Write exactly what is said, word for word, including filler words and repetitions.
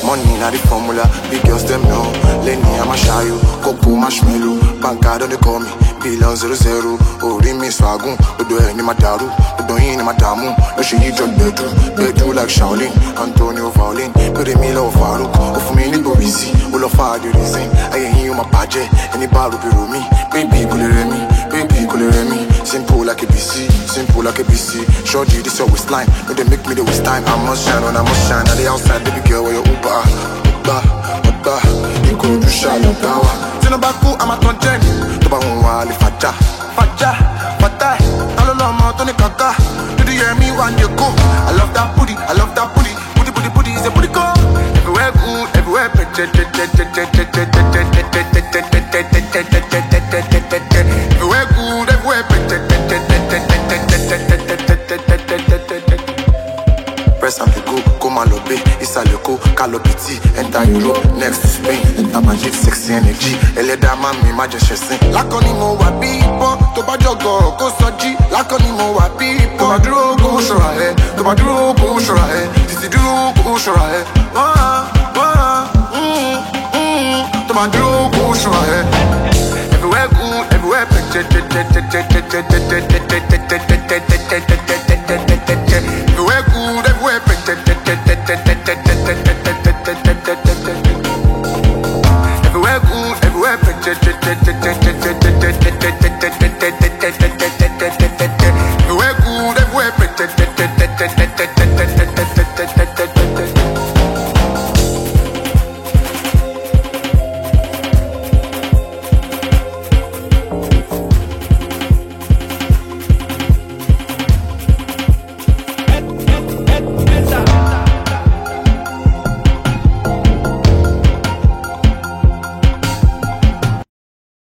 Money na the formula, big girls them know. Lenny I'ma shy you, Coco marshmallow. Banka don't they call me, Bill zero zero. Oh, me swagun, Odo any madaru, Odo in madamu. No she eat your bedroom, bedroom like Shaolin, Antonio Violin. Put me love Farouk, of me ni busy. All of our the reason, I ain't hear my budget. Any bar will be me, baby cool me, baby cool me. Simple like a B C, simple like a B C. Short G, this your waistline, no they make me the waste time. I must shine when I must shine. On the outside, baby girl, where you Uber, Uber, Uber. You go to shallow power. Tinabaku, I'm a content. Toba unwali faja, faja, faja. Alolo mo toni kaka. Did you hear me when you go? I love that booty, I love that booty. Booty, booty, booty is a booty go. Everywhere good, everywhere pretty. Everywhere good, everywhere pretty. Press and go, come and lobe. Issa leko, calopiti, enter Europe, next to Spain. Enter magic, sexy energy. Eleda mami, majesty. Lakoni mo wa bipo, to ba jogo, go soji. Lakoni mo wa bipo, to ba duro, go shora he, to ba duro, go shora he, titi duro, go shora he. Ah, ah, mm, mm, to ba duro, go shora he. Everywhere good, everywhere pretty.